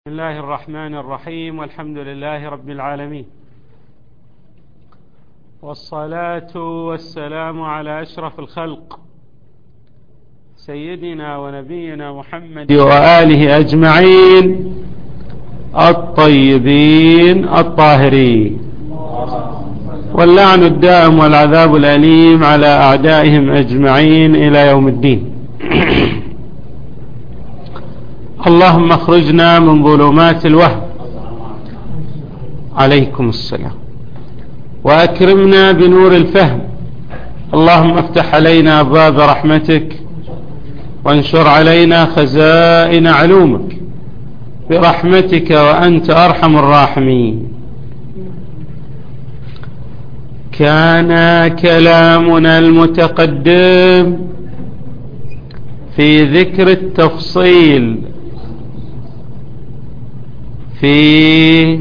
بسم الله الرحمن الرحيم، والحمد لله رب العالمين، والصلاة والسلام على أشرف الخلق سيدنا ونبينا محمد وآله أجمعين الطيبين الطاهرين، واللعن الدائم والعذاب الأليم على أعدائهم أجمعين إلى يوم الدين. اللهم اخرجنا من ظلمات الوهم، عليكم السلام، وأكرمنا بنور الفهم. اللهم افتح علينا أبواب رحمتك، وانشر علينا خزائن علومك برحمتك، وأنت أرحم الراحمين. كان كلامنا المتقدم في ذكر التفصيل في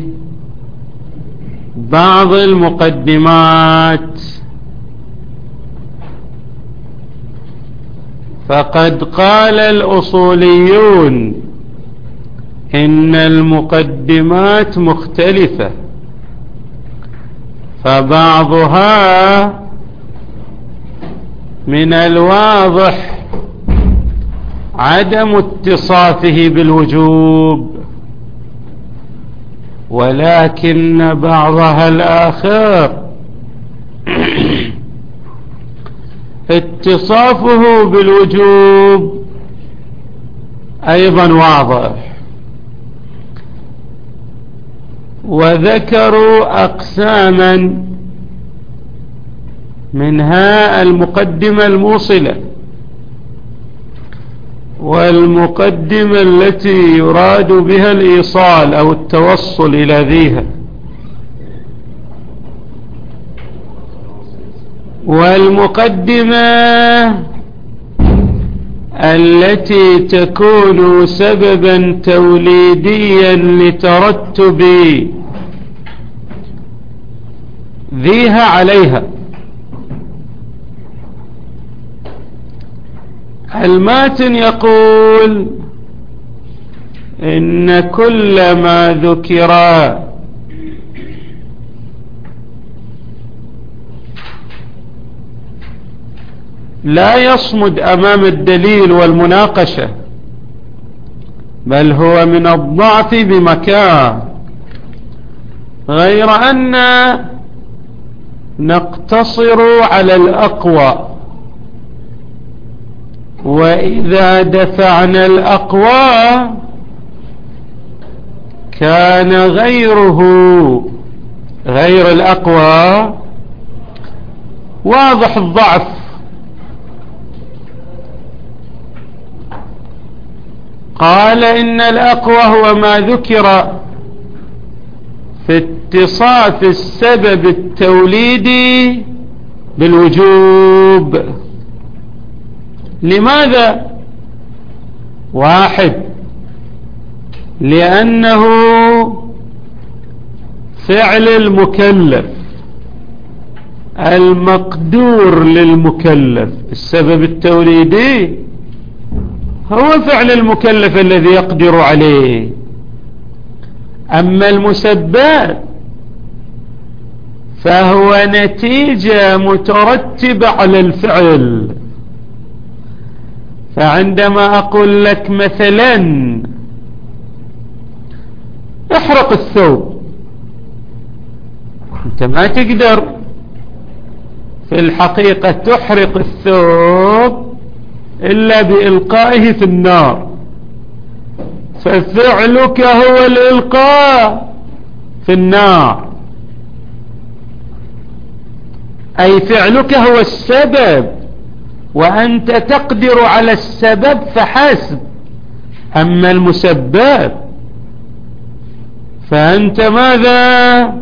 بعض المقدمات، فقد قال الأصوليون إن المقدمات مختلفة، فبعضها من الواضح عدم اتصافه بالوجوب، ولكن بعضها الآخر اتصافه بالوجوب أيضا واضح. وذكروا أقساما، منها المقدمة الموصلة، والمقدمة التي يراد بها الإيصال أو التوصل إلى ذيها، والمقدمة التي تكون سببا توليديا لترتب ذيها عليها. الماتن يقول إن كل ما ذكر لا يصمد أمام الدليل والمناقشة، بل هو من الضعف بمكان، غير أن نقتصر على الأقوى، وإذا دفعنا الأقوى كان غير الأقوى واضح الضعف. قال إن الأقوى هو ما ذكر في اتصاف السبب التوليدي بالوجوب. لماذا؟ واحد، لأنه فعل المكلف المقدور للمكلف. السبب التوليدي هو فعل المكلف الذي يقدر عليه، أما المسبب فهو نتيجة مترتبة على الفعل. فعندما أقول لك مثلا احرق الثوب، أنت ما تقدر في الحقيقة تحرق الثوب إلا بإلقائه في النار، ففعلك هو الإلقاء في النار، أي فعلك هو السبب، وأنت تقدر على السبب فحسب. أما المسبب فأنت ماذا؟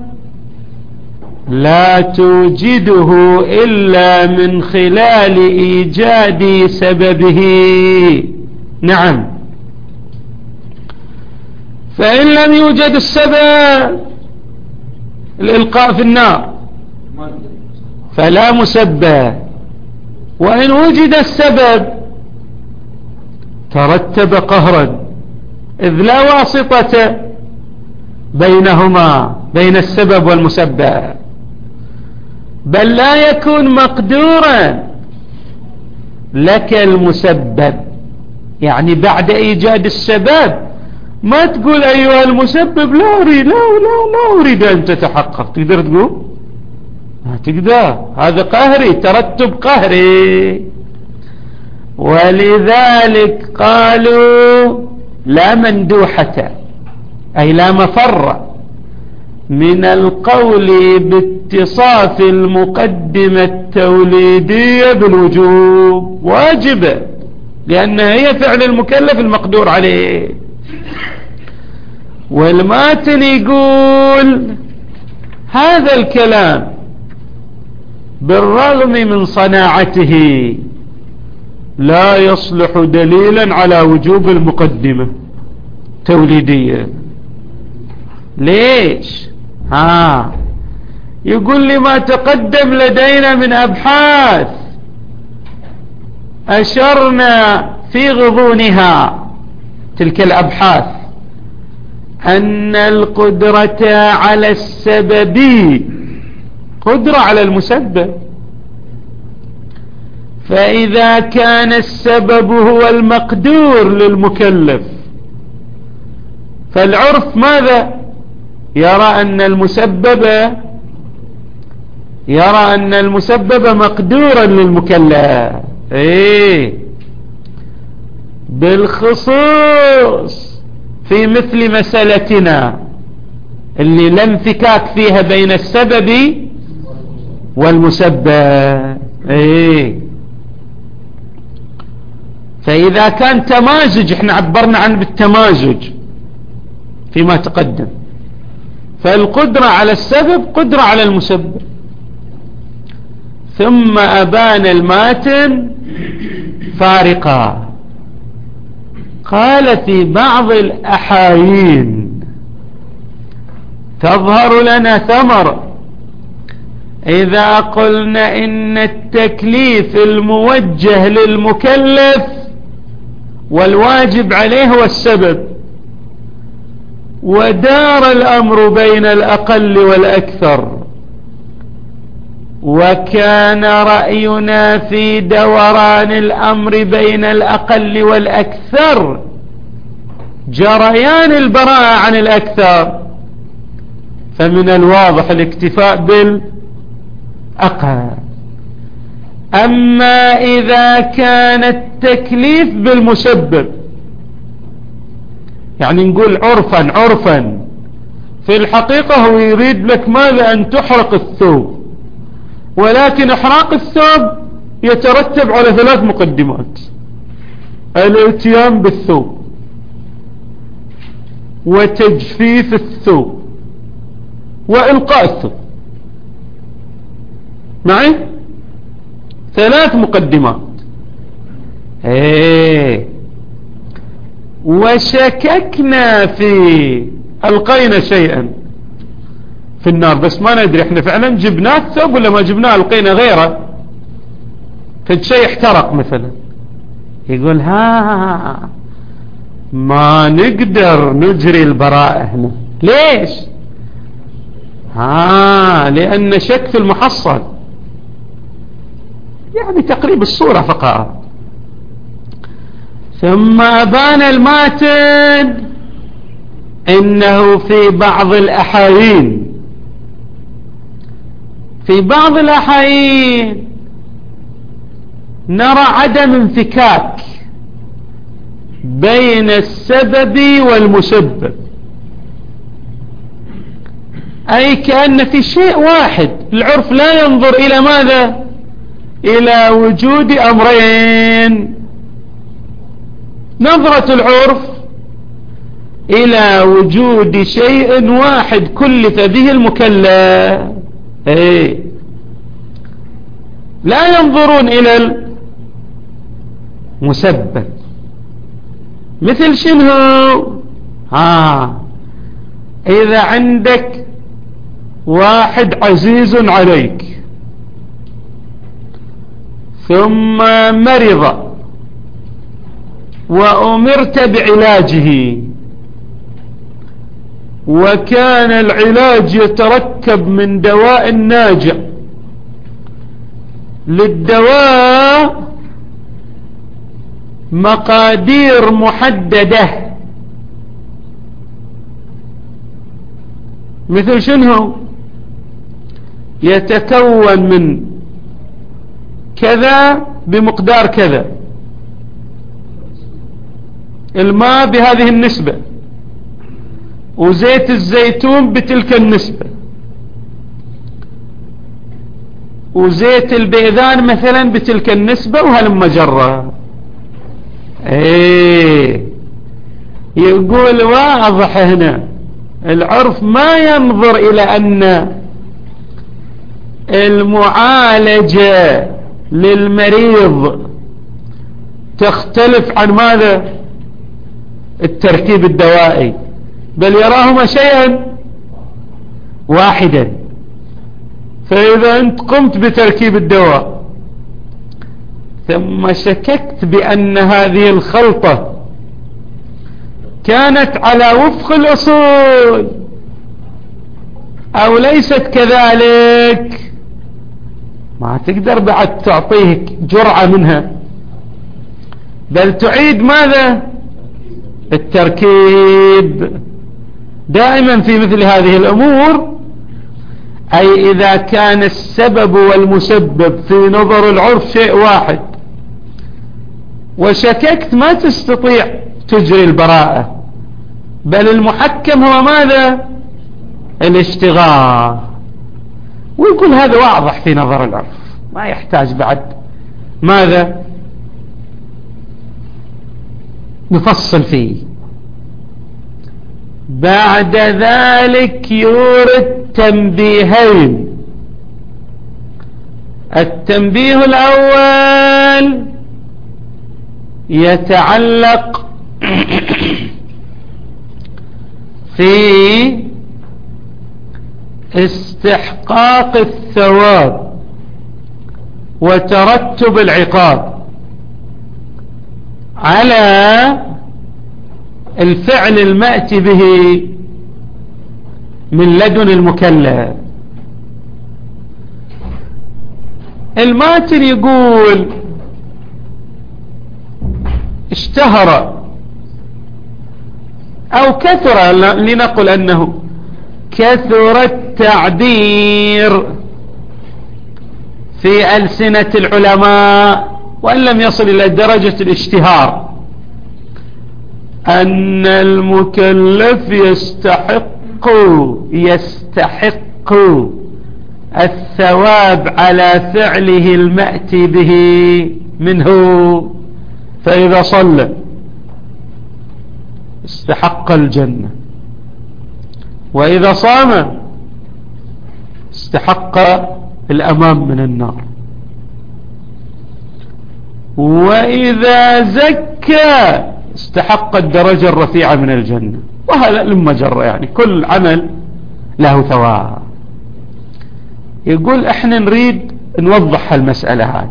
لا توجده إلا من خلال إيجاد سببه. نعم، فإن لم يوجد السبب الإلقاء في النار فلا مسبب، وإن وجد السبب ترتب قهرا إذ لا واسطة بينهما، بين السبب والمسبب، بل لا يكون مقدورا لك المسبب. يعني بعد إيجاد السبب ما تقول أيها المسبب لا أريد، لا أريد أن تتحقق. تقدر تقول؟ ما تقدر، هذا قهري، ترتب قهري. ولذلك قالوا لا مندوحة، أي لا مفر من القول باتصاف المقدمة التوليدية بالوجوب، واجبة، لأنها هي فعل المكلف المقدور عليه. والماتن يقول هذا الكلام بالرغم من صناعته لا يصلح دليلا على وجوب المقدمة التوليدية. ليش؟ يقول لي ما تقدم لدينا من أبحاث أشرنا في غضونها تلك الأبحاث أن القدرة على السبب قدرة على المسبب، فإذا كان السبب هو المقدور للمكلف فالعرف ماذا؟ يرى أن المسبب مقدورا للمكلف. بالخصوص في مثل مسألتنا اللي لا انفكاك فيها بين السبب والمسبب. فإذا كان تمازج، احنا عبرنا عنه بالتمازج فيما تقدم، فالقدرة على السبب قدرة على المسبب. ثم أبان الماتن فارقا، قال في بعض الأحايين تظهر لنا ثمرة إذا قلنا إن التكليف الموجه للمكلف والواجب عليه هو السبب، ودار الأمر بين الأقل والأكثر، وكان رأينا في دوران الأمر بين الأقل والأكثر جريان البراءة عن الأكثر، فمن الواضح الاكتفاء بالأقل. أما إذا كان التكليف بالمسبب، يعني نقول عرفا في الحقيقة هو يريد لك ماذا؟ أن تحرق الثوب، ولكن إحراق الثوب يترتب على 3 مقدمات: الاتيان بالثوب، وتجفيف الثوب، وإلقاء الثوب. معي 3 مقدمات. وشككنا في ألقينا شيئا في النار، بس ما ندري احنا فعلا جبناه الثوب ولا ما جبناه، ألقينا غيره، فالشيء احترق مثلا. يقول ما نقدر نجري البراءة هنا. ليش؟ لأن شك في المحصل، يعني تقريب الصورة فقط. ثم أبان الماتن إنه في بعض الأحايين نرى عدم انفكاك بين السبب والمسبب، أي كأن في شيء واحد. العرف لا ينظر إلى ماذا؟ إلى وجود أمرين. نظرة العرف إلى وجود شيء واحد كلف به المكلف، لا ينظرون إلى المسبب. مثل شنو؟ إذا عندك واحد عزيز عليك ثم مرض وأمرت بعلاجه، وكان العلاج يتركب من دواء ناجع للدواء مقادير محددة، مثل شنو؟ يتكون من كذا بمقدار كذا، الماء بهذه النسبة، وزيت الزيتون بتلك النسبة، وزيت البيذان مثلا بتلك النسبة، وهالمجرة. يقول واضح هنا العرف ما ينظر إلى أن المعالجة للمريض تختلف عن ماذا؟ التركيب الدوائي، بل يراهما شيئا واحدا. فإذا أنت قمت بتركيب الدواء ثم شككت بأن هذه الخلطة كانت على وفق الأصول أو ليست كذلك، ما تقدر بعد تعطيه جرعة منها، بل تعيد ماذا؟ التركيب. دائما في مثل هذه الأمور، أي إذا كان السبب والمسبب في نظر العرف شيء واحد وشككت، ما تستطيع تجري البراءة، بل المحكم هو ماذا؟ الاشتغال. ويقول هذا واضح في نظر العرف، ما يحتاج بعد ماذا؟ نفصل فيه. بعد ذلك يورد تنبيهين. التنبيه الأول يتعلق في استحقاق الثواب وترتب العقاب على الفعل المأتي به من لدن المكلف. الماتن يقول اشتهر أو كثر، لنقل أنه كثر التعبير في ألسنة العلماء وأن لم يصل إلى درجة الاشتهار أن المكلف يستحق الثواب على فعله المأتي به منه. فإذا صلى استحق الجنة، وإذا صام استحق الأمان من النار، وإذا زكى استحق الدرجة الرفيعة من الجنة، وهذا لما جرى، يعني كل عمل له ثواب. يقول احنا نريد نوضح المسألة هذه.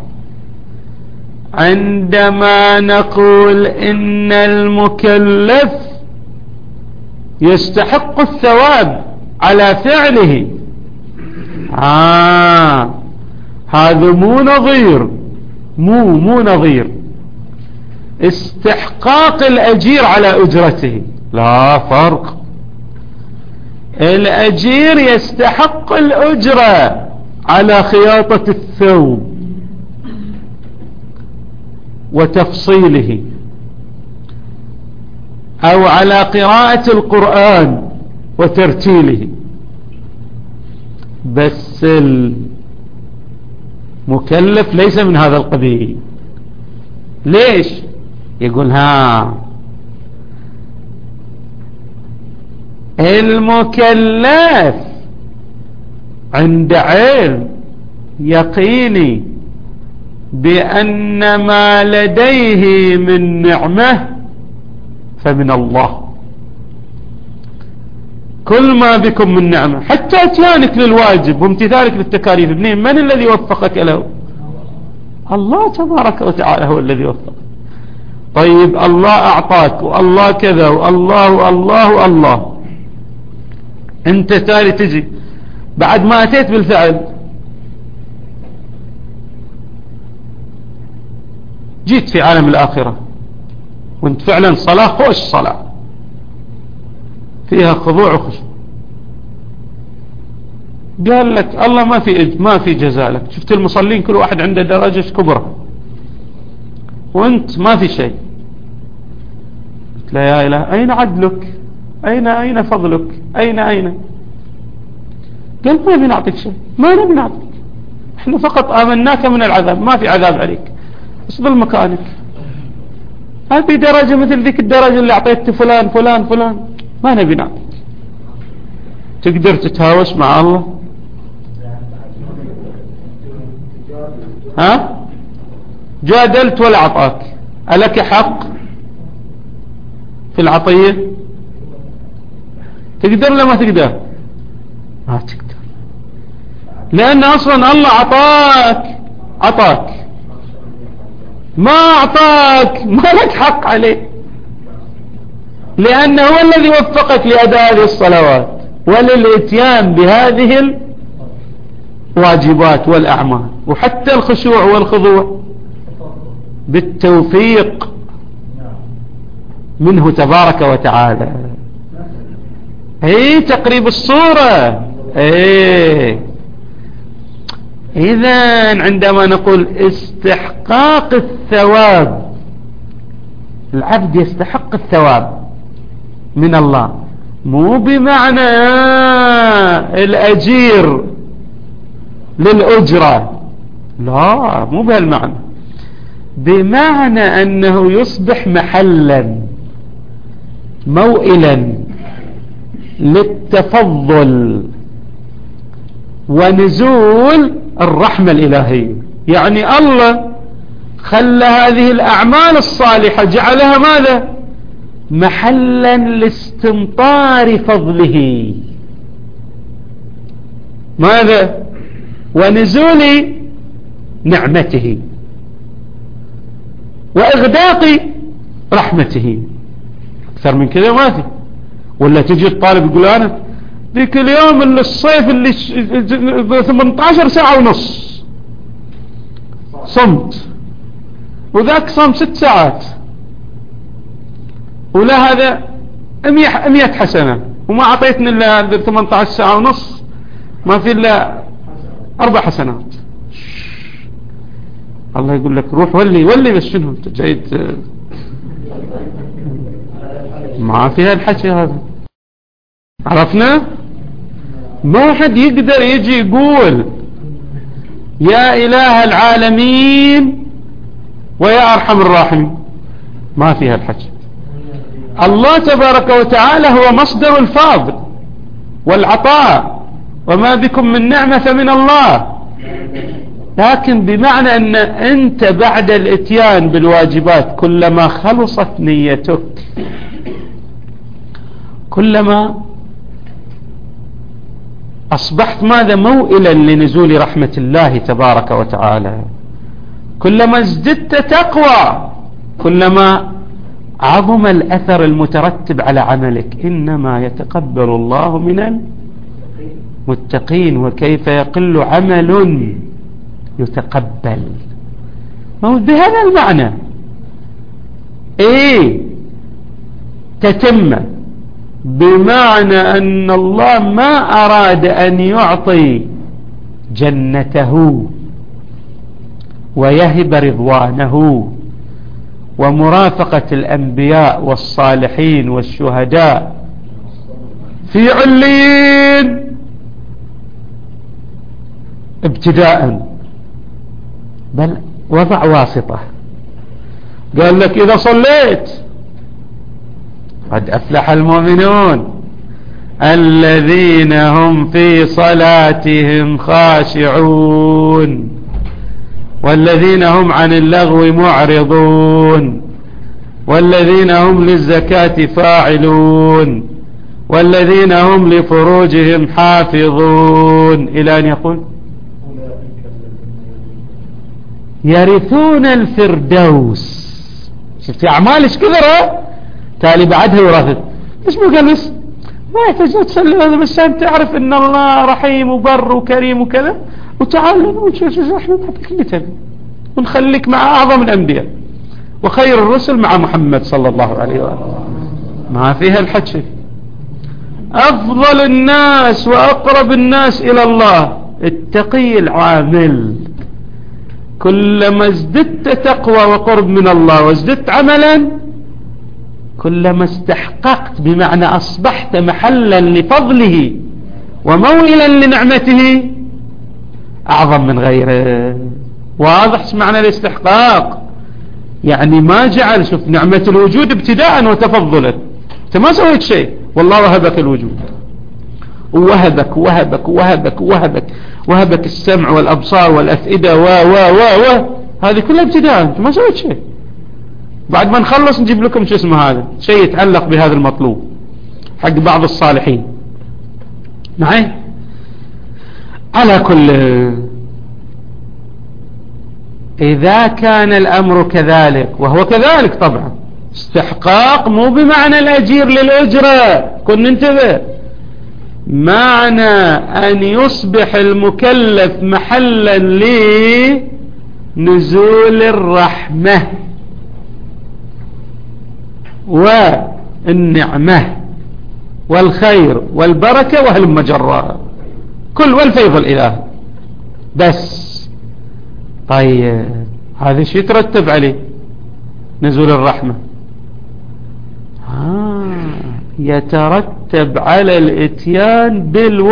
عندما نقول إن المكلف يستحق الثواب على فعله، هذا مو نظير، مو نظير استحقاق الأجير على أجرته، لا فرق. الأجير يستحق الأجرة على خياطة الثوب وتفصيله، أو على قراءة القرآن وترتيله، بس المكلف ليس من هذا القبيل. ليش؟ يقول المكلف عند علم يقيني بأن ما لديه من نعمة فمن الله. كل ما بكم من نعمة، حتى اتيانك للواجب وامتثالك للتكاليف، من الذي وفقك له؟ الله تبارك وتعالى هو الذي وفقك. طيب الله أعطاك، والله كذا، والله الله الله، انت تالي تجي بعد ما اتيت بالفعل، جيت في عالم الآخرة وانت فعلا صلاة خوش صلاة فيها خضوع وخشوع، قال لك الله ما في جزاء لك. شفت المصلين كل واحد عنده درجة كبرى وانت ما في شيء. قلت له يا إله أين عدلك؟ أين فضلك؟ أين قال ما نبي نعطيك شيء، ما نبي نعطيك، احنا فقط آمناك من العذاب، ما في عذاب عليك، اصبر مكانك. هذه درجة مثل ذيك الدرجة اللي أعطيت فلان فلان فلان، ما نبي نعطيك. تقدر تتهاوش مع الله؟ ها؟ جادلت ولا أعطاك، ألك حق في العطية؟ تقدر ولا ما تقدر؟ ما تقدر، لأن أصلا الله عطاك ما أعطاك، ما لك حق عليه، لأنه هو الذي وفقك لأداء هذه الصلوات وللإتيان بهذه الواجبات والأعمال، وحتى الخشوع والخضوع بالتوفيق منه تبارك وتعالى. تقريب الصورة. إذن عندما نقول استحقاق الثواب، العبد يستحق الثواب من الله، مو بمعنى الأجير للأجرة، لا، مو بهالمعنى، بمعنى أنه يصبح محلا موئلا للتفضل ونزول الرحمة الإلهية. يعني الله خلى هذه الأعمال الصالحة جعلها ماذا؟ محلا لاستمطار فضله، ماذا؟ ونزول نعمته وإغداق رحمته. أكثر من كذا ما في. ولا تجي الطالب يقول أنا ذيك اليوم اللي الصيف اللي 18 ساعة ونص صمت، وذاك صام 6 ساعات، ولا هذا 100 حسنة، وما أعطيتني إلا 18 ساعة ونص، ما في إلا 4 حسنات. الله يقول لك روح ولي بس شنو انت جاي ما فيها الحكي هذا. عرفنا؟ ما حد يقدر يجي يقول يا إله العالمين ويا أرحم الراحمين، ما فيها الحكي. الله تبارك وتعالى هو مصدر الفضل والعطاء، وما بكم من نعمة فمن الله، لكن بمعنى أن أنت بعد الاتيان بالواجبات كلما خلصت نيتك، كلما أصبحت ماذا؟ موئلا لنزول رحمة الله تبارك وتعالى، كلما ازددت تقوى، كلما عظم الأثر المترتب على عملك. إنما يتقبل الله من المتقين، وكيف يقل عمل يتقبل. بهذا المعنى تتم، بمعنى أن الله ما أراد أن يعطي جنته ويهب رضوانه ومرافقة الأنبياء والصالحين والشهداء في عليين ابتداء، بل وضع واسطة، قال لك إذا صليت قد أفلح المؤمنون الذين هم في صلاتهم خاشعون والذين هم عن اللغو معرضون والذين هم للزكاة فاعلون والذين هم لفروجهم حافظون، إلى أن يقول يرثون الفردوس. شفت أعمالش كثرة، تالي بعدها وراثت. مش مو قال بس ما يحتاج تصلي هذا، بس أنت تعرف أن الله رحيم وبر وكريم وكذا، وتعال احنا نعطيك اللي تبي ونخليك مع أعظم الأنبياء وخير الرسل مع محمد صلى الله عليه وآله. ما فيها الحكي. أفضل الناس وأقرب الناس إلى الله التقي العامل. كلما ازددت تقوى وقرب من الله وازددت عملا كلما استحققت، بمعنى أصبحت محلا لفضله وموئلا لنعمته أعظم من غيره. واضح معنى الاستحقاق؟ يعني ما جعل، شوف نعمة الوجود ابتداء وتفضلا، انت ما سويت شيء، والله وهبك الوجود، ووهبك وهبك وهبك وهبك وهبك السمع والأبصار والأفئدة و هذه كلها ابتداء، انت ما سويت شيء. بعد ما نخلص نجيب لكم شو اسمه هذا شيء يتعلق بهذا المطلوب حق بعض الصالحين. معي؟ على كل، إذا كان الأمر كذلك، وهو كذلك طبعا، استحقاق مو بمعنى الأجير للأجرة، كن انتبه، معنى أن يصبح المكلف محلا لنزول الرحمة والنعمة والخير والبركة وهلم جرا كل، والفيض الإله. بس طيب هذا شيء يترتب عليه نزول الرحمة، يترتب على الاتيان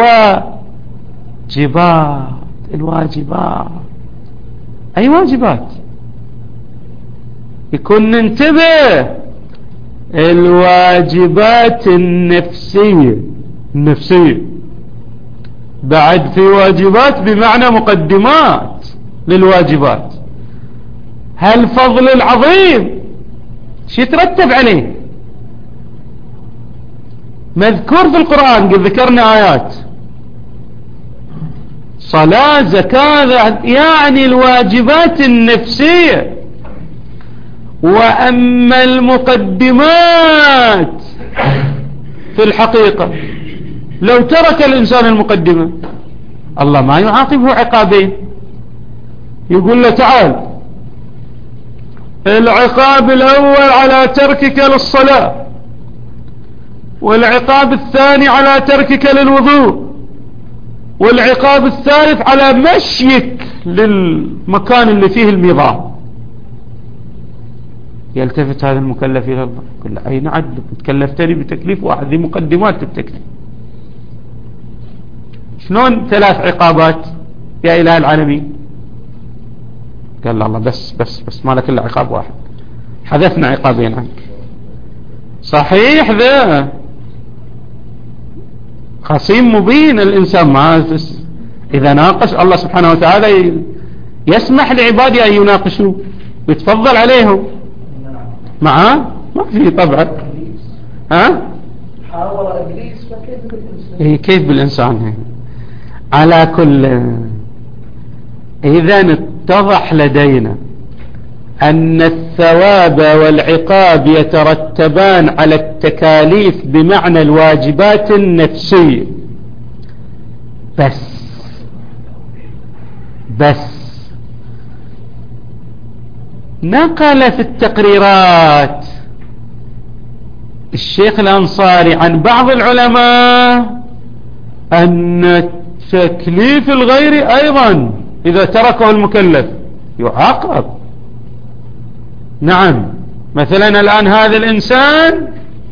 بالواجبات. الواجبات أي واجبات؟ يكون ننتبه، الواجبات النفسية بعد في واجبات بمعنى مقدمات للواجبات. هالفضل العظيم شو يترتب عليه؟ مذكور في القرآن، قد ذكرنا آيات، صلاة زكاة، يعني الواجبات النفسية. وأما المقدمات في الحقيقة، لو ترك الإنسان المقدمة الله ما يعاقبه عقابين، يقول له تعال، العقاب الأول على تركك للصلاة، والعقاب الثاني على تركك للوضوء، والعقاب الثالث على مشيك للمكان اللي فيه الميضان. يلتفت هذا المكلف إلى الله، يقول له أين عدلك؟ تكلفتني بتكليف واحد، ذي مقدمات التكليف. شلون 3 عقابات يا إله العالمين؟ قال له الله بس ما لك إلا عقاب واحد، حذفنا عقابين عنك. صحيح ذا خصيم مبين الإنسان، ما إذا ناقش الله سبحانه وتعالى يسمح لعباده أن يناقشوا ويتفضل عليهم معاه، ما في طبعا. حاول إبليس فكيف بالإنسان؟ كيف بالإنسان؟ على كل، إذا اتضح لدينا أن الثواب والعقاب يترتبان على التكاليف بمعنى الواجبات النفسية بس. نقل في التقريرات الشيخ الأنصاري عن بعض العلماء أن تكليف الغير أيضا إذا تركه المكلف يعاقب. نعم، مثلا الآن هذا الإنسان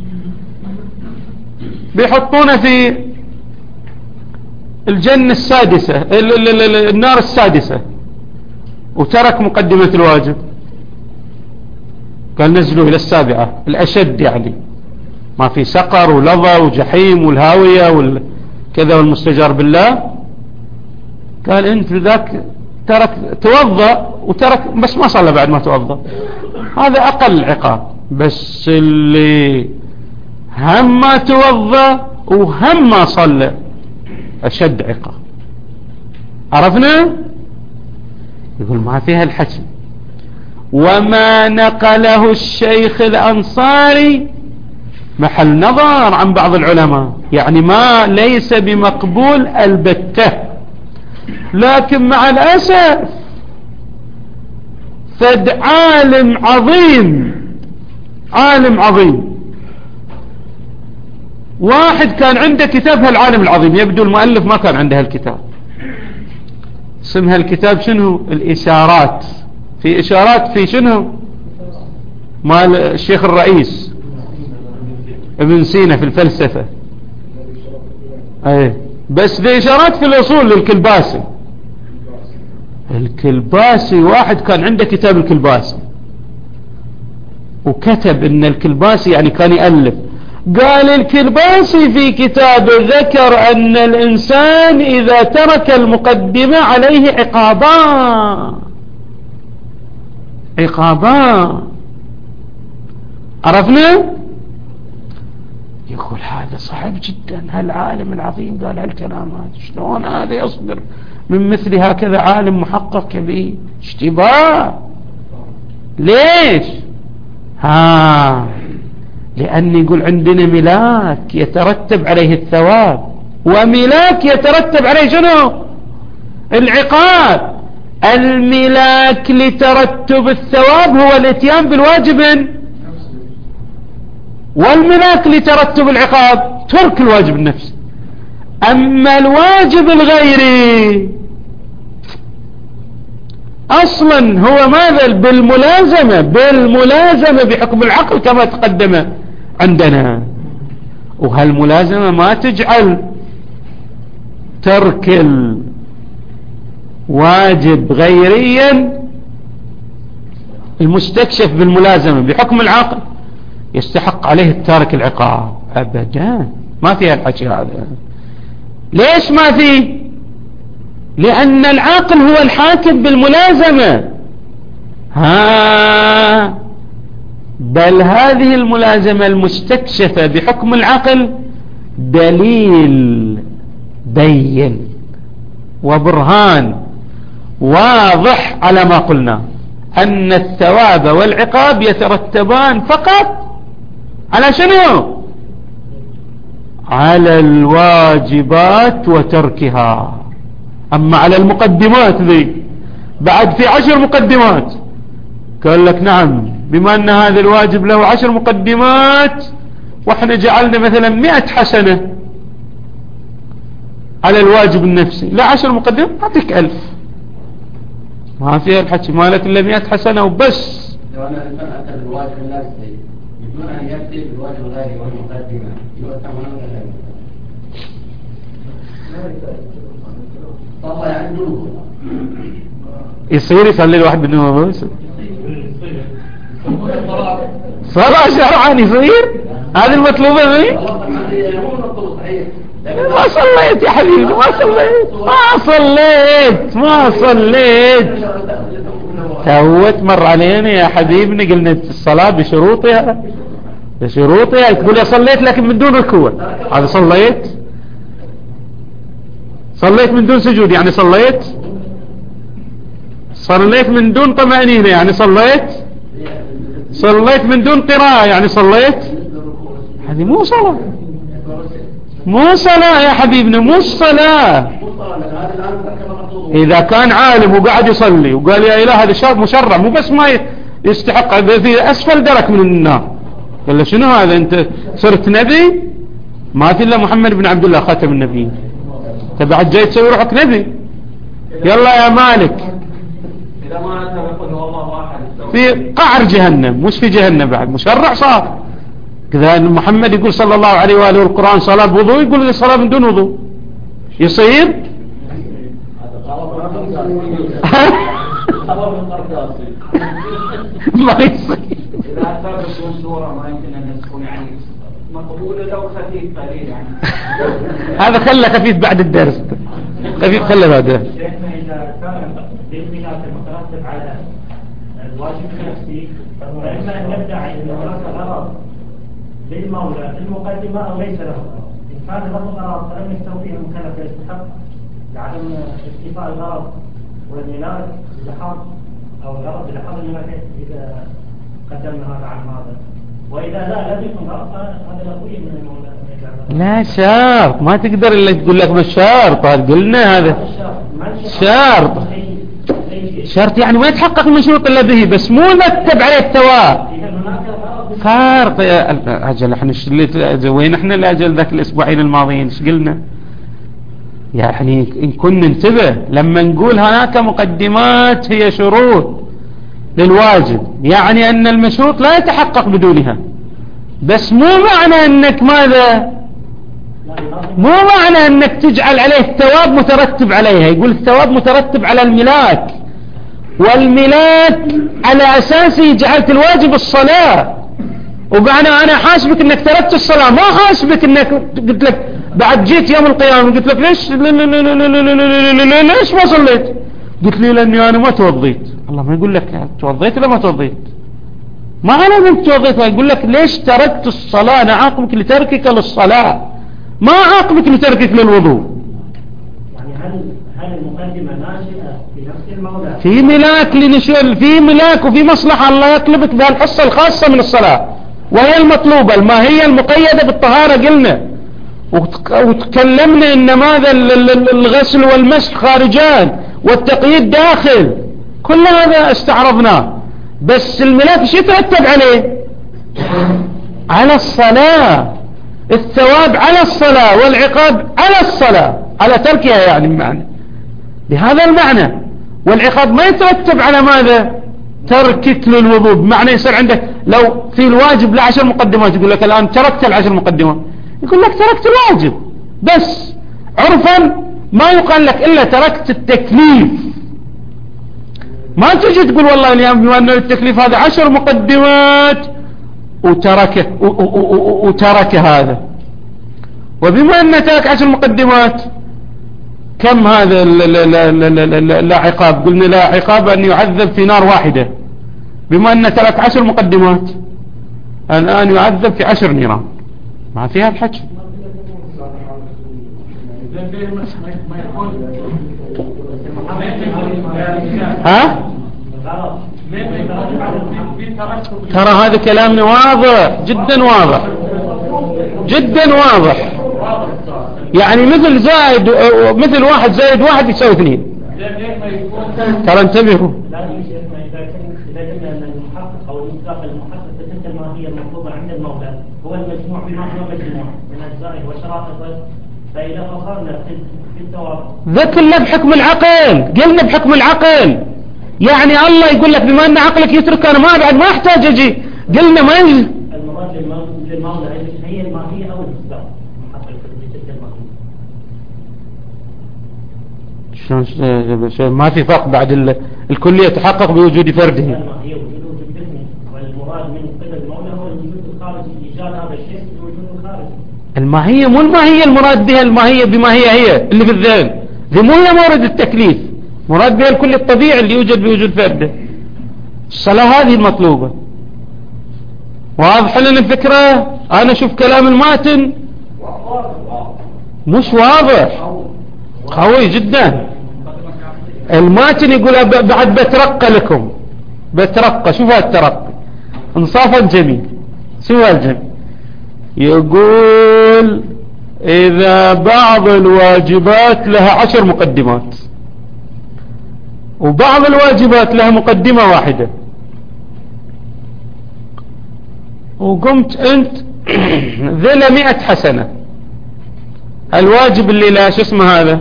بيحطونه في الجنة السادسة، النار السادسة، وترك مقدمة الواجب، قال نزلوا إلى السابعة الأشد، يعني ما في سقر ولظى وجحيم والهاوية والكذا والمستجار بالله. قال أنت ذاك ترك، توضأ وترك بس ما صلى بعد ما توضأ، هذا أقل عقاب. بس اللي هم ما توضأ وهم ما صلى أشد عقاب. عرفنا؟ يقول ما فيها الحسن. وما نقله الشيخ الأنصاري محل نظر عن بعض العلماء، يعني ما ليس بمقبول البتة. لكن مع الأسف فد عالم عظيم، عالم عظيم، واحد كان عنده كتاب هالعالم العظيم، يبدو المؤلف ما كان عنده هالكتاب. اسمها الكتاب شنو؟ الإشارات. في إشارات في شنو؟ مال الشيخ الرئيس ابن سينا في الفلسفة. ايه بس في إشارات في الأصول للكلباسي. الكلباسي واحد كان عنده كتاب الكلباسي، وكتب ان الكلباسي يعني كان يألف، قال الكلباسي في كتابه ذكر ان الانسان اذا ترك المقدمة عليه عقابان. عرفنا؟ يقول هذا صعب جدا، هالعالم العظيم قال هالكلام هذا، شلون هذا يصدر من مثل هكذا عالم محقق كبير؟ اشتباه. ليش؟ لأن يقول عندنا ملاك يترتب عليه الثواب، وملاك يترتب عليه شنو؟ العقاب. الملاك لترتب الثواب هو الاتيان بالواجب، والملاك لترتب العقاب ترك الواجب النفسي. أما الواجب الغيري أصلا هو ماذا؟ بالملازمة بحكم العقل كما تقدم عندنا. وهالملازمة ما تجعل ترك الواجب غيريا المستكشف بالملازمة بحكم العقل يستحق عليه التارك العقاب أبدا. ما فيها الحكي هذا. ليش ما فيه؟ لأن العقل هو الحاكم بالملازمة. بل هذه الملازمة المستكشفة بحكم العقل دليل بين وبرهان واضح على ما قلنا، أن الثواب والعقاب يترتبان فقط على شنو؟ على الواجبات وتركها. أما على المقدمات ذي بعد في 10 مقدمات، قال لك نعم بما أن هذا الواجب له 10 مقدمات وإحنا جعلنا مثلا 100 حسنة على الواجب النفسي، لا 10 مقدمات أعطيك 1000. ما فيها الحكي مالك إلا 100 حسنة وبس. لو أنا الإنسان أتى بالواجب النفسي بدون أن يأتي بالواجب الغيري والمقدمة يؤتى هنا ولا لا؟ طبعا يعني يصير يصلي الواحد بدون وضوء؟ صلاة شرعا يصير؟ هذه المطلوبة مني؟ ما صليت يا حبيبي، ما صليت توت مر علينا يا حبيبنا قلنا الصلاة بشروطها تقول يا صليت لكن من دون ركوع، هذا صليت من دون سجود يعني صليت من دون طمأنينة يعني صليت من دون قراءة يعني صليت. هذه مو صلاة يا حبيبنا، مو صلاة. إذا كان عالم وقاعد يصلي وقال يا إله هذا شرط مشرع، مو بس ما يستحق في أسفل درك من النار، قال له شنو هذا أنت صرت نبي؟ ما في إلا محمد بن عبد الله خاتم النبيين، تبعد جاي تسوي روحك نبي؟ يلا يا مالك إذا ما أنت يقول هو الله واحد في قعر جهنم، مش في جهنم بعد مشرع صار كذا. محمد يقول صلى الله عليه وآله القرآن صلاة بوضوء، يقول لي صلاة من دون وضوء يصير؟ ما يصير. إذا أثبت الصورة ما يمكن أن تكون يعني مقبولة لو خفيف قليل يعني. هذا خلى خفيف بعد الدرس، خفيف خلى بعد الدرس. شيخنا إذا كان بالملاك المترتب على الواجب النفسي فإما أن يدعي أن هناك غرض للمولى في المقدمة أو ليس له غرض. إن كان له غرض فلم يستوفيه المكلف فيستحق لعدم استيفاء الغرض والملاك لحظ أو الغرض لحظ الملاك إذا قدمنا هذا عن هذا. وإذا لا لم يكن غلط هذا لغوي من المولى. لا شرط، ما تقدر إلا تقول لك مش شرط، هذا قلنا هذا شرط. شرط يعني ما يتحقق المشروط إلا به، بس مو نكتب عليه الثواب. فرق يا أجل احنا وين احنا الأجل ذاك الأسبوعين الماضيين ايش قلنا؟ يعني إن كنا ننتبه لما نقول هناك مقدمات هي شروط للواجب، يعني أن المشروط لا يتحقق بدونها، بس مو معنى أنك ماذا؟ مو معنى أنك تجعل عليه الثواب مترتب عليها. يقول الثواب مترتب على الملاك، والملاك على أساسه جعلت الواجب الصلاة، ومعنى أنا حاسبك أنك تركت الصلاة، ما حاسبك أنك قلت لك بعد جيت يوم القيامة قلت لك ليش ما صليت؟ قلت لي لأني أنا ما توضيت. الله ما يقول لك توضيت ولا ما توضيت، ما أنا من توضيت، يقول لك ليش تركت الصلاة. أنا عاقبك لتركك للصلاة، ما عاقبك لتركك للوضوء. يعني هل المقدمة ناشئة في نفس المولى؟ في ملاك لنشر، في ملاك وفي مصلحة الله يطلبك بها الحصة الخاصة من الصلاة، وهي المطلوبة الماهية المقيدة بالطهارة قلنا، وتكلمنا إن ماذا الغسل والمسح خارجان والتقييد داخل، كل هذا استعرضناه. بس الملاك شو يترتب عليه؟ على الصلاة، الثواب على الصلاة والعقاب على الصلاة، على تركها يعني المعنى بهذا المعنى. والعقاب ما يترتب على ماذا؟ تركك للوضوء، بمعنى يصير عندك لو في الواجب ل10 مقدمات يقول لك الآن تركت ال10 مقدمات، يقول لك تركت الواجب بس، عرفا ما يقال لك إلا تركت التكليف. ما تجي تقول والله اليوم بما أن التكليف هذا 10 مقدمات وترك هذا، وبما أن ترك 10 مقدمات كم هذا؟ لا عقاب، قلنا لا عقاب أن يعذب في نار واحدة، بما أن ترك 10 مقدمات الآن يعذب في 10 نيران، ما فيها الحكي. ها؟ ترى هذا كلامنا واضح جدا، واضح جدا واضح، يعني مثل زائد، مثل 1 زائد 1 يساوي 2. ترى انتبهوا. لا يا شيخنا، إذا قلنا أن المحقق أو المصداق المحقق تلك الماهية المطلوبة عند المولى هو المجموع بما هو مجموع من أجزائه وشرائطه، فإذا فصلنا في الثواب ذكر له بحكم العقل، قلنا بحكم العقل، يعني الله يقول لك بما أن عقلك يترك أنا ما بعد ما أحتاج أجي، قلنا ما يجي. المراد للمولى هي الماهية أو المصداق المحقق في تلك الماهية. شلون ما في فرق بعد الكل يتحقق بوجود فرده. الماهية وجود الذهن، والمراد من قبل المولى هو الوجود الخارجي، إيجاد هذا الشيء الوجود الخارجي. الماهية مو الماهية المراد بها، الماهية بما هي اللي في الذهن، ذي مو هي مورد التكليف، مراد بها الكل الطبيعي اللي يوجد بوجود فرده. الصلاة هذه المطلوبة. واضح لنا الفكرة؟ أنا أشوف كلام الماتن مش واضح، قوي جدا. الماتن يقول بعد بترقى لكم، بترقى، شوف الترقي انصافا جميل، شوف الجميل، يقول إذا بعض الواجبات لها 10 مقدمات وبعض الواجبات لها مقدمة واحدة، وقمت أنت ذل 100 حسنة، الواجب اللي لا شو اسمه هذا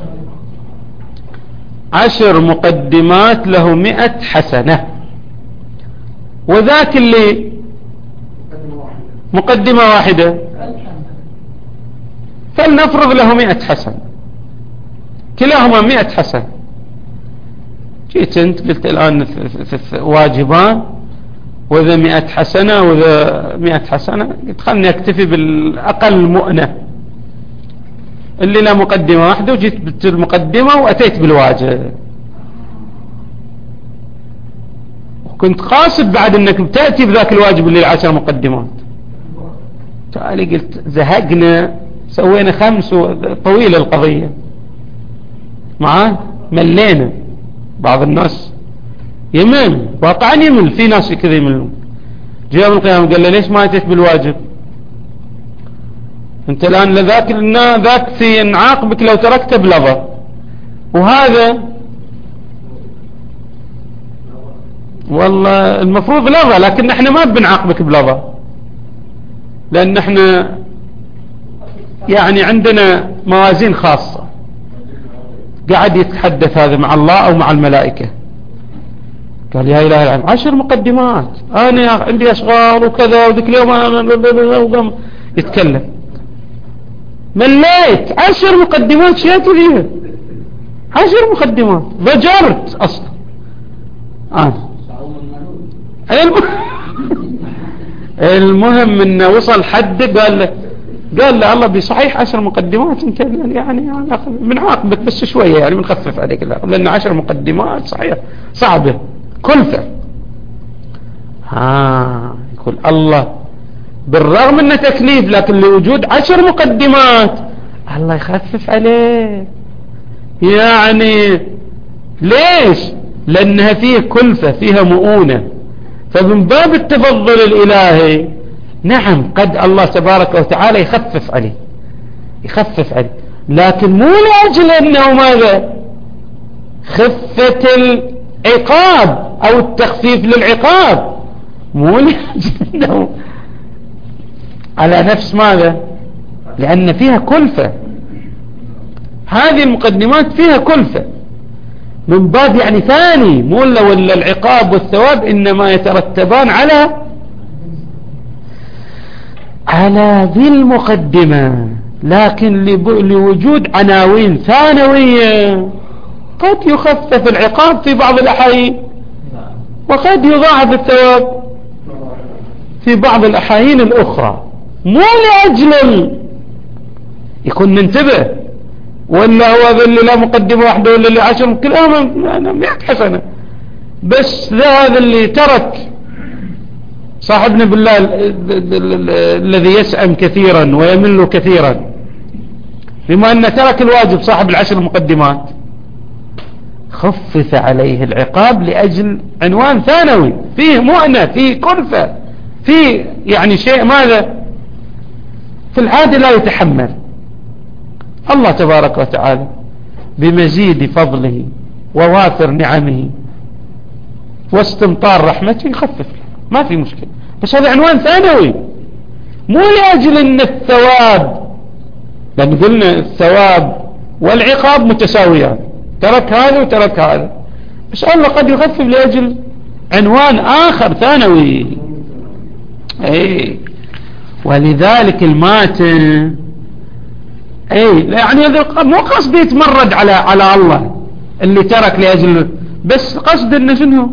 10 مقدمات له 100 حسنة، وذاك اللي مقدمة واحدة فلنفرض له 100 حسنة، كلاهما 100 حسنة. جيت انت قلت الآن واجبان وإذا 100 حسنة وإذا 100 حسنة، قلت خلني أكتفي بالأقل مؤنة اللي لا مقدمة واحدة، وجيت بالمقدمة وأتيت بالواجب، وكنت قاصد بعد أنك تأتي بذاك الواجب اللي 10 مقدمات. تعالي قلت زهقنا، سوينا 5 طويلة القضية معاه، ملينا. بعض الناس يمل، واقعا يمل، في ناس كذا يملون، جاء يوم القيامة قال له ليش ما أتيت بالواجب؟ أنت الآن ذاك في نعاقبك لو تركته بلظى، وهذا والله المفروض لظى، لكن احنا ما بنعاقبك بلظى، لأن احنا يعني عندنا موازين خاصة. قاعد يتحدث هذا مع الله أو مع الملائكة، قال يا إله العالمين 10 مقدمات، أنا عندي أشغال وكذا وذيك اليوم يتكلم، مليت 10 مقدمات شيئت فيها 10 مقدمات ضجرت أصلا. المهم انه وصل حد قال له الله بصحيح 10 مقدمات انت يعني بنعاقبك بس شوية، يعني بنخفف عليك، لأن 10 مقدمات صحيح صعبة كلفة. يقول الله بالرغم انه تكليف، لكن لوجود 10 مقدمات الله يخفف عليه. يعني ليش؟ لأنها فيه كلفة، فيها مؤونة، فمن باب التفضل الإلهي نعم قد الله تبارك وتعالى يخفف عليه، لكن مو لأجل أنه ماذا؟ خفة العقاب أو التخفيف للعقاب، مو لأجل أنه على نفس ماذا؟ لأن فيها كلفة، هذه المقدمات فيها كلفة من باب يعني ثاني، مو ولا العقاب والثواب إنما يترتبان على ذي المقدمة، لكن لوجود عناوين ثانوية قد يخفف العقاب في بعض الأحايين، وقد يضاعف الثواب في بعض الأحايين الأخرى، مو لأجل يكون ننتبه، ولا هو ذا اللي لا مقدمة واحدة ولا اللي 10 كلهم 100 حسنة، بس هذا اللي ترك صاحبنا بالله الذي يسأم كثيرا ويمل كثيرا، بما أنه ترك الواجب صاحب 10 مقدمات خفف عليه العقاب لأجل عنوان ثانوي فيه مؤنة، فيه كلفة، فيه يعني شيء ماذا في العادة لا يتحمل. الله تبارك وتعالى بمزيد فضله ووافر نعمه واستمطار رحمته يخفف، ما في مشكلة، بس هذا عنوان ثانوي، مو لأجل أن الثواب، لأن قلنا الثواب والعقاب متساويان، ترك هذا وترك هذا، بس الله قد يخفف لأجل عنوان آخر ثانوي. ولذلك الماتن يعني مو قصد يتمرد على الله اللي ترك لأجل، بس قصد انه شنو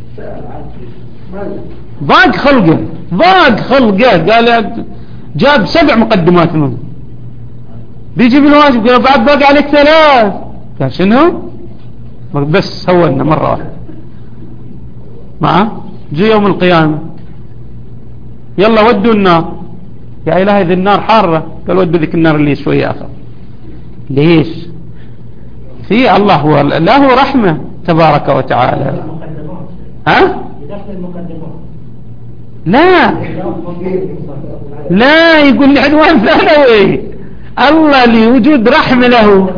ضاق خلقه، قال جاب 7 مقدمات منه، بيجي بالواجب قال بعد باقي عليك 3، قال شنو بس سوينا مرة واحدة جي يوم القيامة يلا ودوا النار، يا إلهي ذي النار حارة، قال ودوا ذيك النار اللي شوية آخر. ليش؟ في الله هو له رحمة تبارك وتعالى. لا يقول لي عنوان ثانوي، الله لوجود رحمة له.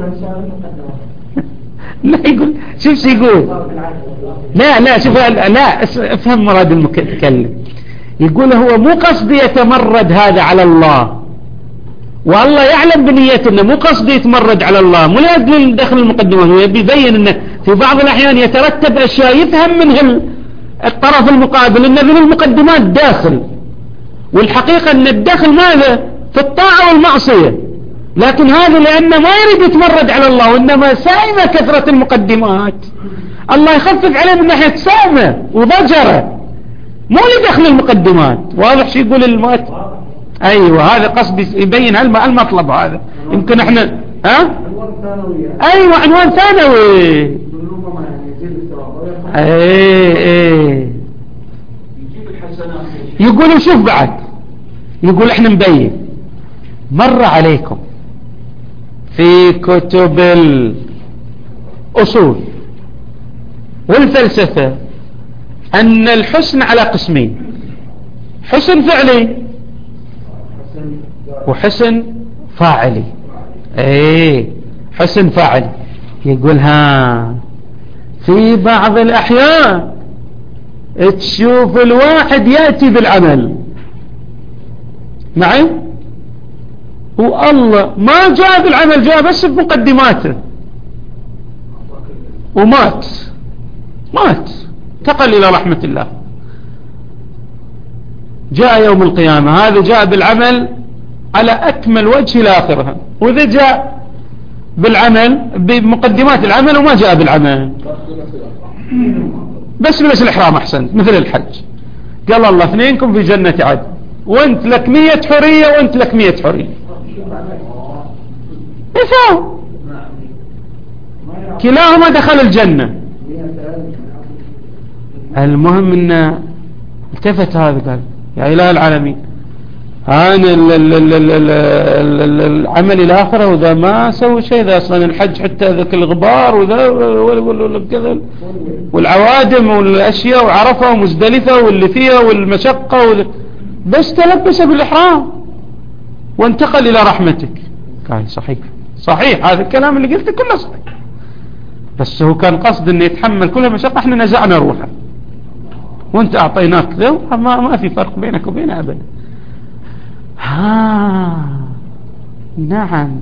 لا يقول شوف يقول لا شوف لا افهم مراد المتكلم، يقول هو مو قصدي يتمرد هذا على الله، والله يعلم بنيته انه مو قصدي يتمرد على الله، مو لأجل دخل المقدمات، هو يبي يبين انه في بعض الاحيان يترتب اشياء يفهم من الطرف المقابل ان ذي المقدمات داخل، والحقيقة ان الدخل ماذا في الطاعة والمعصية، لكن هذا لانه ما يريد يتمرد على الله، وانما سائمة كثرة المقدمات، الله يخفف عليه من ناحية سائمة وضجرة، مو لدخل المقدمات. واضح شو يقول المؤت؟ ايوه هذا قصدي يبين المطلب هذا. يمكن احنا ايوه عنوان ثانوي. يقول شوف بعد، يقول احنا نبين مر عليكم في كتب الأصول والفلسفة أن الحسن على قسمين، حسن فعلي وحسن فاعلي. ايه حسن فاعلي. يقول ها في بعض الأحيان تشوف الواحد يأتي بالعمل معي والله ما جاء بالعمل، جاء بس بمقدماته ومات انتقل إلى رحمة الله. جاء يوم القيامة هذا جاء بالعمل على أكمل وجه لآخرها، وإذا جاء بالعمل بمقدمات العمل وما جاء بالعمل بس الإحرام أحسن مثل الحج. قال الله اثنينكم في جنة عدن وانت لك 100 حرية وانت لك 100 حرية، يساو كلاهما دخل الجنة. المهم ان التفت هذا قال يا إله العالمين أنا العمل الآخرة وذا ما سوي شيء، ذا أصلا الحج حتى ذاك الغبار وذا وكذا والعوادم والأشياء وعرفة ومزدلفة واللي فيها والمشقة بس تلبس بالإحرام وانتقل إلى رحمتك. قال صحيح هذا الكلام اللي قلته كله صحيح، بس هو كان قصد أن يتحمل كل مشقة، احنا نزعنا روحه وانت أعطيناك ذا ما في فرق بينك وبينه أبدا. نعم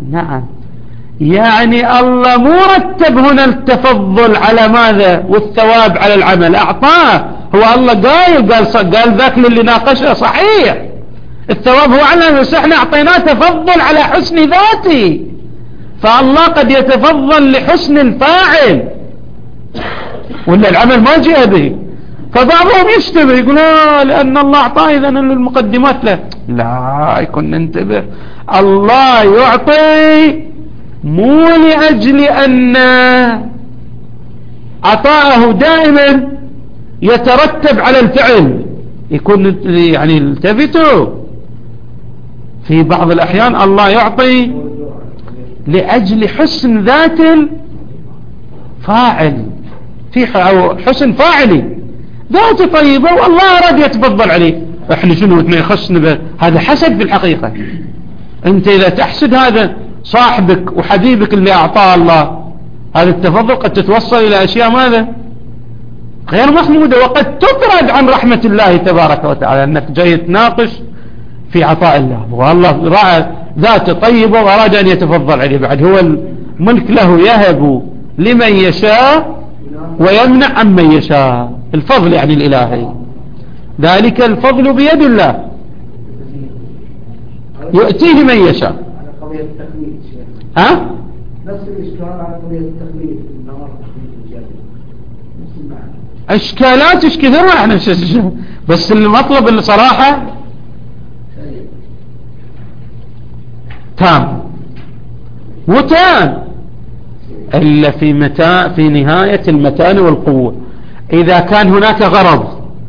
يعني الله مو رتب هنا التفضل على ماذا والثواب على العمل، أعطاه هو الله قال ذاك اللي ناقشه صحيح الثواب هو على، بس احنا أعطيناه تفضل على حسن ذاتي، فالله قد يتفضل لحسن الفاعل ولا العمل ما جاء به. فبعضهم يشتبه يقول لأن الله أعطاه إذن المقدمات لا يكون ننتبه. الله يعطي مو لأجل أن عطاءه دائما يترتب على الفعل، يكون يعني التفتوا في بعض الأحيان الله يعطي لأجل حسن ذات الفاعل أو حسن فاعلي ذات طيبة والله أراد يتفضل عليه. احنا شنو يخصنا هذا حسد في الحقيقة. انت اذا تحسد هذا صاحبك وحبيبك اللي اعطاه الله هذا التفضل قد تتوصل الى اشياء ماذا غير محمودة، وقد تطرد عن رحمة الله تبارك وتعالى انك جاي تناقش في عطاء الله، والله رأى ذات طيبة واراد ان يتفضل عليه. بعد هو الملك له يهب لمن يشاء ويمنع عمن يشاء، الفضل يعني الالهي، ذلك الفضل بيد الله يؤتيه من يشاء. على قضية التخليد نفس الإشكال على قضية التخليد النار تخليد الجنة نفس المعنى. اشكالات ايش كثير احنا بس المطلب اللي صراحة تام وتام الا في نهاية المتان والقوة. اذا كان هناك غرض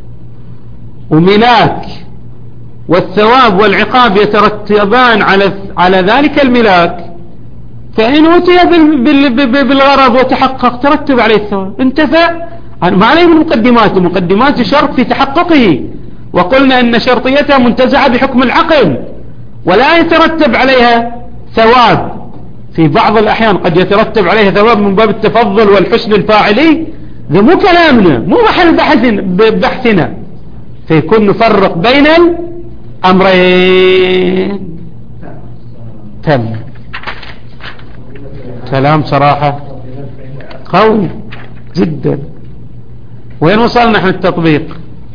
وملاك والثواب والعقاب يترتبان على ذلك الملاك، فإن أتي بالغرض وتحقق ترتب عليه الثواب انتفع. ما عليه من مقدمات شرط في تحققه، وقلنا أن شرطيتها منتزعة بحكم العقل ولا يترتب عليها ثواب. في بعض الأحيان قد يترتب عليها ثواب من باب التفضل والحسن الفاعلي، ذا مو كلامنا مو محل بحثنا، فيكون نفرق بين الأمرين. تم كلام صراحة قوي جدا. وين وصلنا نحن التطبيق؟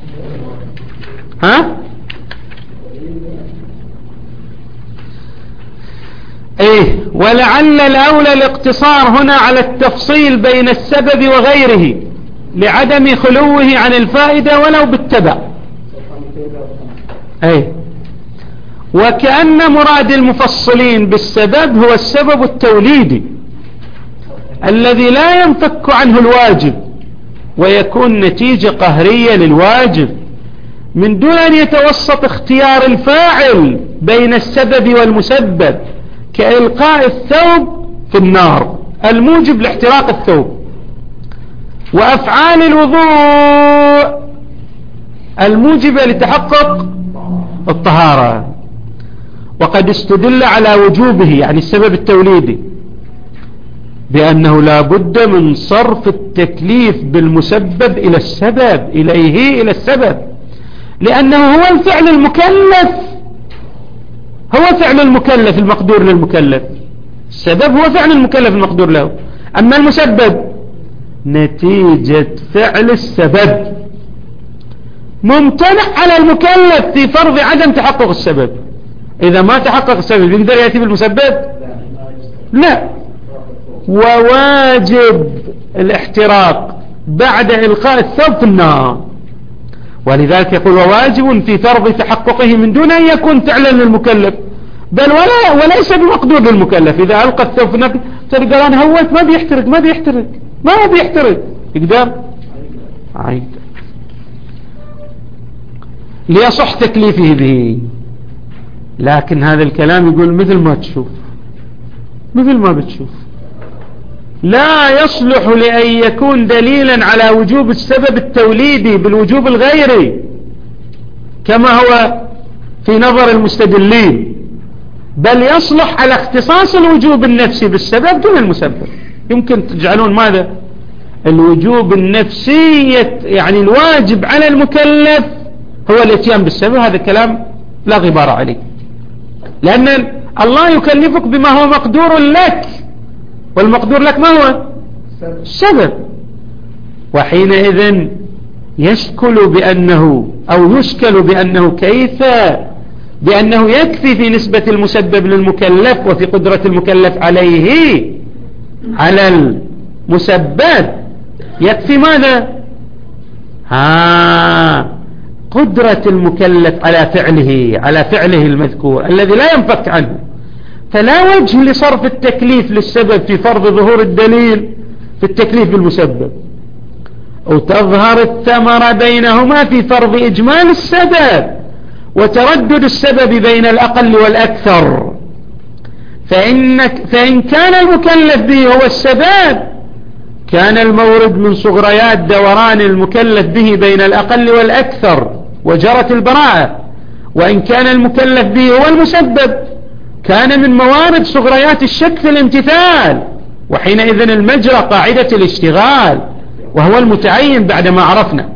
ايه ولعل الاولى الاقتصار هنا على التفصيل بين السبب وغيره لعدم خلوه عن الفائدة ولو بالتبع. ايه وكأن مراد المفصلين بالسبب هو السبب التوليدي الذي لا ينفك عنه الواجب ويكون نتيجة قهرية للواجب من دون أن يتوسط اختيار الفاعل بين السبب والمسبب، كإلقاء الثوب في النار الموجب لاحتراق الثوب، وأفعال الوضوء الموجبة لتحقق الطهارة. وقد استدل على وجوبه يعني السبب التوليدي بأنه لا بد من صرف التكليف بالمسبب إلى السبب إلى السبب، لأنه هو الفعل المكلف، هو فعل المكلف المقدور للمكلف، السبب هو فعل المكلف المقدور له، أما المسبب نتيجة فعل السبب ممتنع على المكلف في فرض عدم تحقق السبب. إذا ما تحقق السبب يقدر يأتي بالمسبب؟ لا. وواجب الاحتراق بعد إلقاء الثوب في النار، ولذلك يقول وواجب في فرض تحققه من دون أن يكون فعلا للمكلف بل وليس بمقدور للمكلف. إذا ألقى الثوب في النار تلقى أنا هوت ما بيحترق يقدر عيد ليصح تكليفه به. لكن هذا الكلام يقول مثل ما بتشوف لا يصلح لأن يكون دليلا على وجوب السبب التوليدي بالوجوب الغيري كما هو في نظر المستدلين، بل يصلح على اختصاص الوجوب النفسي بالسبب دون المسبب. يمكن تجعلون ماذا الوجوب النفسي يعني الواجب على المكلف هو الاتيان بالسبب، هذا الكلام لا غبار عليه، لأن الله يكلفك بما هو مقدور لك، والمقدور لك ما هو السبب. وحينئذ يشكل بأنه كيف بأنه يكفي في نسبة المسبب للمكلف وفي قدرة المكلف عليه على المسبب يكفي ماذا قدرة المكلف على فعله المذكور الذي لا ينفك عنه، فلا وجه لصرف التكليف للسبب في فرض ظهور الدليل في التكليف بالمسبب، وتظهر الثمرة بينهما في فرض إجمال السبب وتردد السبب بين الأقل والأكثر. فإن كان المكلف به هو السبب كان المورد من صغريات دوران المكلف به بين الأقل والأكثر وجرت البراءة، وإن كان المكلف به هو المسبب كان من موارد صغريات الشك في الامتثال، وحينئذ المجرى قاعدة الاشتغال وهو المتعين بعد ما عرفنا.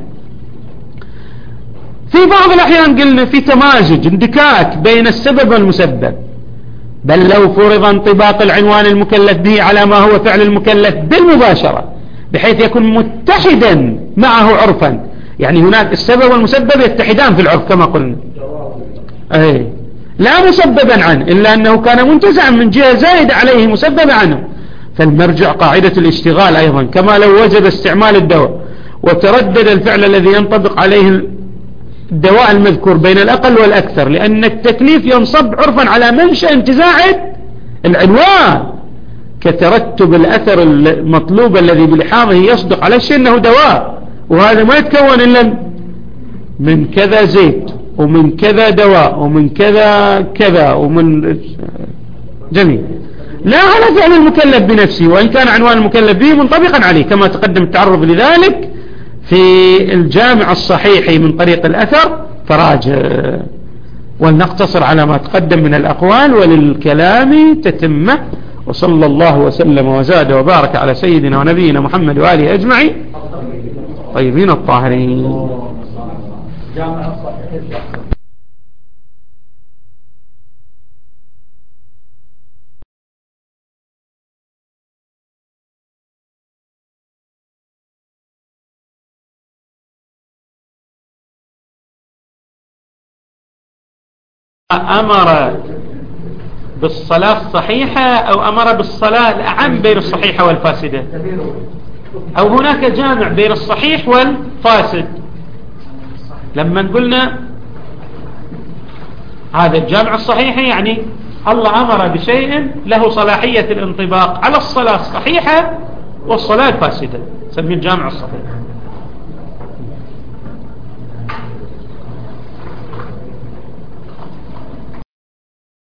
في بعض الأحيان قلنا في تمازج اندكاك بين السبب والمسبب، بل لو فرض انطباق العنوان المكلف به على ما هو فعل المكلف بالمباشرة بحيث يكون متحدا معه عرفا، يعني هناك السبب والمسبب يتحدان في العرف كما قلنا لا مسببا عنه إلا أنه كان منتزعا من جهة زائدة عليه مسبب عنه، فالمرجع قاعدة الاشتغال أيضا كما لو وجب استعمال الدواء وتردد الفعل الذي ينطبق عليه الدواء المذكور بين الأقل والأكثر، لأن التكليف ينصب عرفا على منشأ انتزاع العنوان كترتب الأثر المطلوب الذي بلحاظه يصدق على الشيء أنه دواء، وهذا ما يتكون إلا من كذا زيت ومن كذا دواء ومن كذا ومن جميل، لا على فعل المكلف بنفسه، وإن كان عنوان المكلف به منطبقا عليه كما تقدم التعرض لذلك في الجامع الصحيح من طريق الأثر فراجع. ولنقتصر على ما تقدم من الأقوال وللكلام تتمه، وصلى الله وسلم وزاد وبارك على سيدنا ونبينا محمد وآله أجمعين طيبين الطاهرين. أمر بالصلاة الصحيحة أو أمر بالصلاة الأعم بين الصحيحة والفاسدة، أو هناك جامع بين الصحيح والفاسد. لما قلنا هذا الجامع الصحيح يعني الله أمر بشيء له صلاحية الانطباق على الصلاة الصحيحة والصلاة الفاسدة، سميه الجامع الصحيح.